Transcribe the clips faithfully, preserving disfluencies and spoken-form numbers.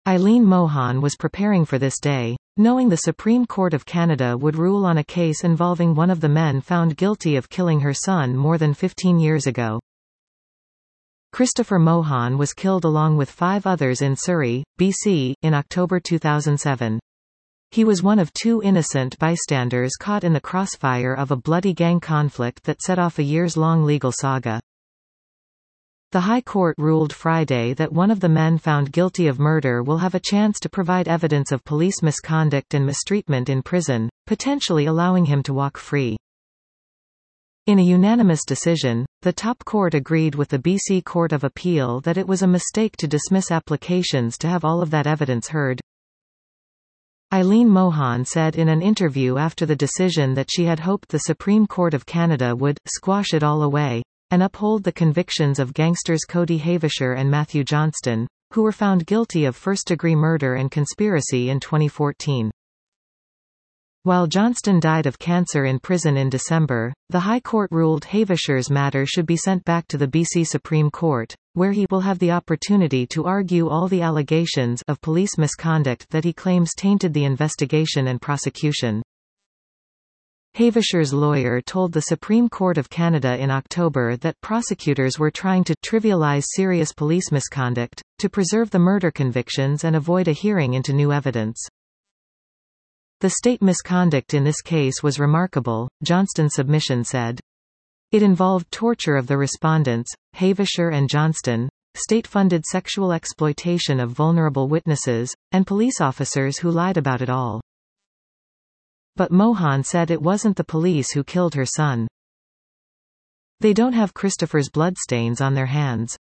Eileen Mohan was preparing for this day, knowing the Supreme Court of Canada would rule on a case involving one of the men found guilty of killing her son more than fifteen years ago. Christopher Mohan was killed along with five others in Surrey, B C, in October two thousand seven. He was one of two innocent bystanders caught in the crossfire of a bloody gang conflict that set off a years-long legal saga. The High Court ruled Friday that one of the men found guilty of murder will have a chance to provide evidence of police misconduct and mistreatment in prison, potentially allowing him to walk free. In a unanimous decision, the top court agreed with the B C Court of Appeal that it was a mistake to dismiss applications to have all of that evidence heard. Eileen Mohan said in an interview after the decision that she had hoped the Supreme Court of Canada would squash it all away and uphold the convictions of gangsters Cody Havishar and Matthew Johnston, who were found guilty of first-degree murder and conspiracy in twenty fourteen. While Johnston died of cancer in prison in December, the High Court ruled Havishar's matter should be sent back to the B C Supreme Court, where he will have the opportunity to argue all the allegations of police misconduct that he claims tainted the investigation and prosecution. Havishar's lawyer told the Supreme Court of Canada in October that prosecutors were trying to trivialize serious police misconduct, to preserve the murder convictions and avoid a hearing into new evidence. The state misconduct in this case was remarkable, Johnston's submission said. It involved torture of the respondents, Havishar and Johnston, state-funded sexual exploitation of vulnerable witnesses, and police officers who lied about it all. But Mohan said it wasn't the police who killed her son. They don't have Christopher's bloodstains on their hands.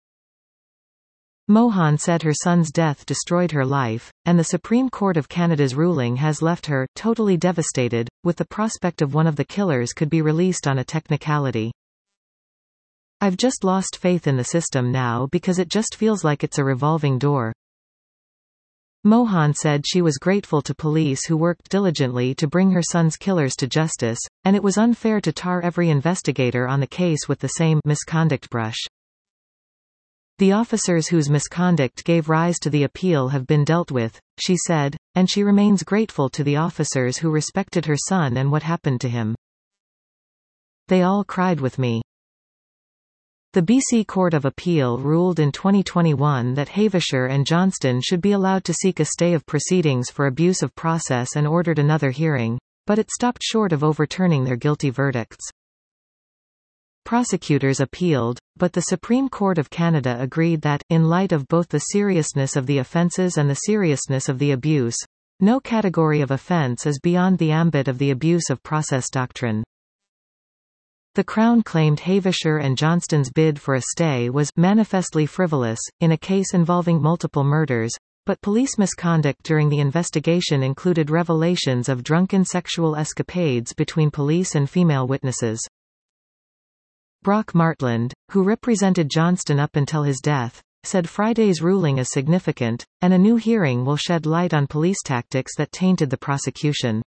Mohan said her son's death destroyed her life, and the Supreme Court of Canada's ruling has left her totally devastated, with the prospect of one of the killers could be released on a technicality. I've just lost faith in the system now because it just feels like it's a revolving door. Mohan said she was grateful to police who worked diligently to bring her son's killers to justice, and it was unfair to tar every investigator on the case with the same misconduct brush. The officers whose misconduct gave rise to the appeal have been dealt with, she said, and she remains grateful to the officers who respected her son and what happened to him. They all cried with me. The B C Court of Appeal ruled in twenty twenty-one that Havishar and Johnston should be allowed to seek a stay of proceedings for abuse of process and ordered another hearing, but it stopped short of overturning their guilty verdicts. Prosecutors appealed, but the Supreme Court of Canada agreed that, in light of both the seriousness of the offences and the seriousness of the abuse, no category of offence is beyond the ambit of the abuse of process doctrine. The Crown claimed Havishar and Johnston's bid for a stay was manifestly frivolous, in a case involving multiple murders, but police misconduct during the investigation included revelations of drunken sexual escapades between police and female witnesses. Brock Martland, who represented Johnston up until his death, said Friday's ruling is significant, and a new hearing will shed light on police tactics that tainted the prosecution.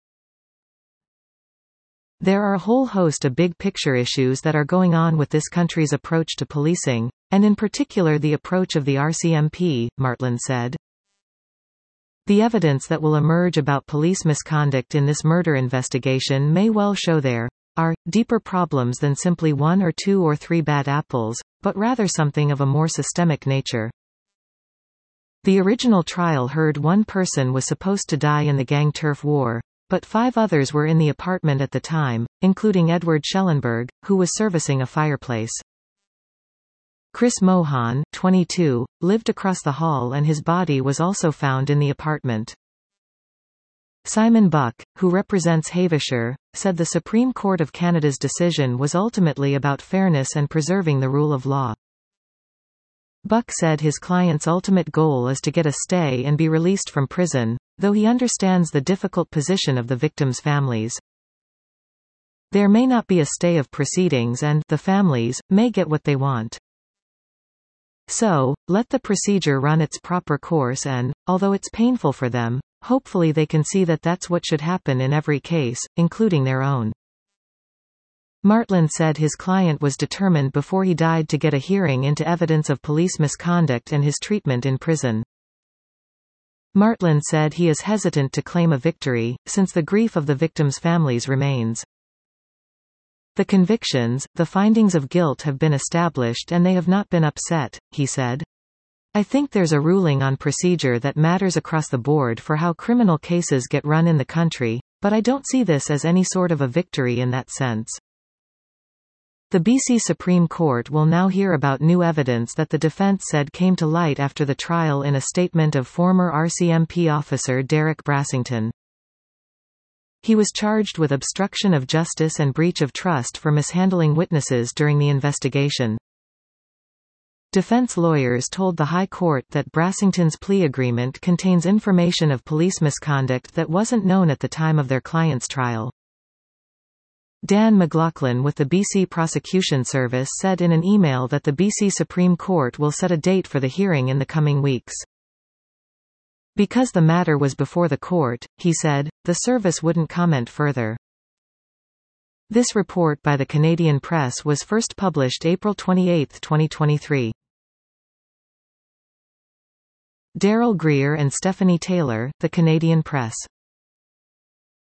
There are a whole host of big-picture issues that are going on with this country's approach to policing, and in particular the approach of the R C M P, Martland said. The evidence that will emerge about police misconduct in this murder investigation may well show there are deeper problems than simply one or two or three bad apples, but rather something of a more systemic nature. The original trial heard one person was supposed to die in the gang turf war, but five others were in the apartment at the time, including Edward Schellenberg, who was servicing a fireplace. Chris Mohan, twenty-two, lived across the hall and his body was also found in the apartment. Simon Buck, who represents Havishar, said the Supreme Court of Canada's decision was ultimately about fairness and preserving the rule of law. Buck said his client's ultimate goal is to get a stay and be released from prison, though he understands the difficult position of the victims' families. There may not be a stay of proceedings and the families may get what they want. So, let the procedure run its proper course and, although it's painful for them, hopefully they can see that that's what should happen in every case, including their own. Martland said his client was determined before he died to get a hearing into evidence of police misconduct and his treatment in prison. Martland said he is hesitant to claim a victory, since the grief of the victims' families remains. The convictions, the findings of guilt have been established and they have not been upset, he said. I think there's a ruling on procedure that matters across the board for how criminal cases get run in the country, but I don't see this as any sort of a victory in that sense. The B C Supreme Court will now hear about new evidence that the defense said came to light after the trial in a statement of former R C M P officer Derek Brassington. He was charged with obstruction of justice and breach of trust for mishandling witnesses during the investigation. Defense lawyers told the High Court that Brassington's plea agreement contains information of police misconduct that wasn't known at the time of their client's trial. Dan McLaughlin with the B C Prosecution Service said in an email that the B C Supreme Court will set a date for the hearing in the coming weeks. Because the matter was before the court, he said, the service wouldn't comment further. This report by the Canadian Press was first published April twenty-eighth, twenty twenty-three. Daryl Greer and Stephanie Taylor, The Canadian Press.